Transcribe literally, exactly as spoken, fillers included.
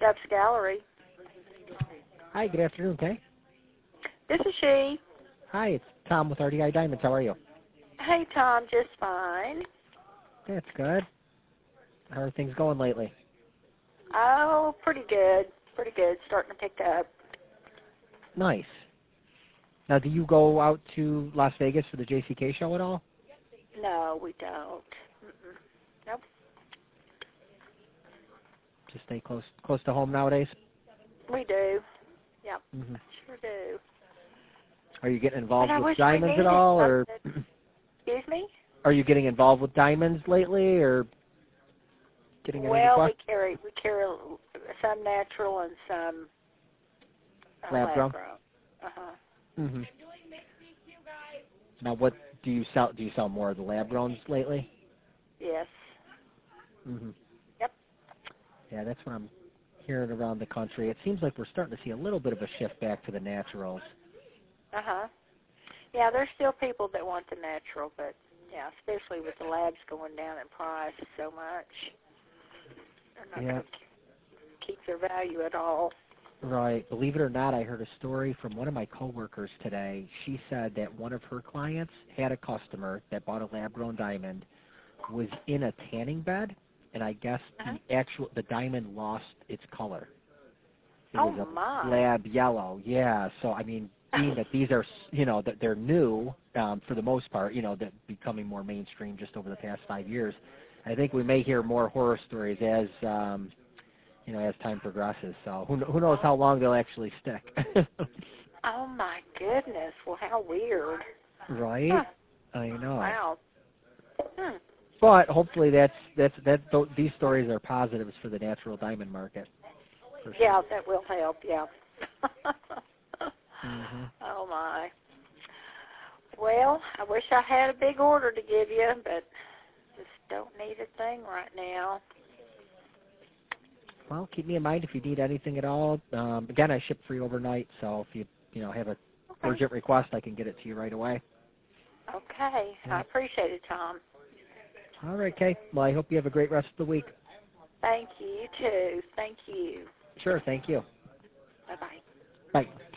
Stubbs Gallery. Hi, good afternoon, Kay. This is she. Hi, it's Tom with R D I Diamonds. How are you? Hey, Tom, just fine. That's good. How are things going lately? Oh, pretty good. Pretty good. Starting to pick up. Nice. Now, do you go out to Las Vegas for the J C K show at all? No, we don't. Mm-mm. Nope. Just stay close close to home nowadays? We do. Yep. Mm-hmm. Sure do. Are you getting involved But I with wish diamonds we at all, or something. Excuse me? are you getting involved with diamonds lately, or getting any Well, we requests? carry we carry some natural and some uh, Lab grown? lab grown. Uh huh. Mm-hmm. Now, what do you sell? Do you sell more of the lab growns lately? Yes. Mm-hmm. Yep. Yeah, that's what I'm hearing around the country. It seems like we're starting to see a little bit of a shift back to the naturals. Uh huh. Yeah, there's still people that want the natural, but yeah, especially with the labs going down in price so much, they're not Yeah. going to keep their value at all. Right. Believe it or not, I heard a story from one of my coworkers today. She said that one of her clients had a customer that bought a lab-grown diamond, was in a tanning bed, and I guess Uh-huh. the actual the diamond lost its color. It Oh, was a my. lab yellow. Yeah. So I mean, being that these are you know that they're new um, for the most part, you know, that becoming more mainstream just over the past five years. I think we may hear more horror stories as um, you know, as time progresses. So who who knows how long they'll actually stick. Oh, my goodness. Well, how weird. Right? Huh. I know. Wow. Hmm. But hopefully that's that's that th- these stories are positives for the natural diamond market. For sure. Yeah, that will help, yeah. Mhm. Oh, my. Well, I wish I had a big order to give you, but just don't need a thing right now. Well, keep me in mind if you need anything at all. Um, again, I ship free overnight, so if you you know have a Okay. urgent request, I can get it to you right away. Okay. Yeah. I appreciate it, Tom. All right, Kay. Well, I hope you have a great rest of the week. Thank you. You too. Thank you. Sure. Thank you. Bye-bye. Bye.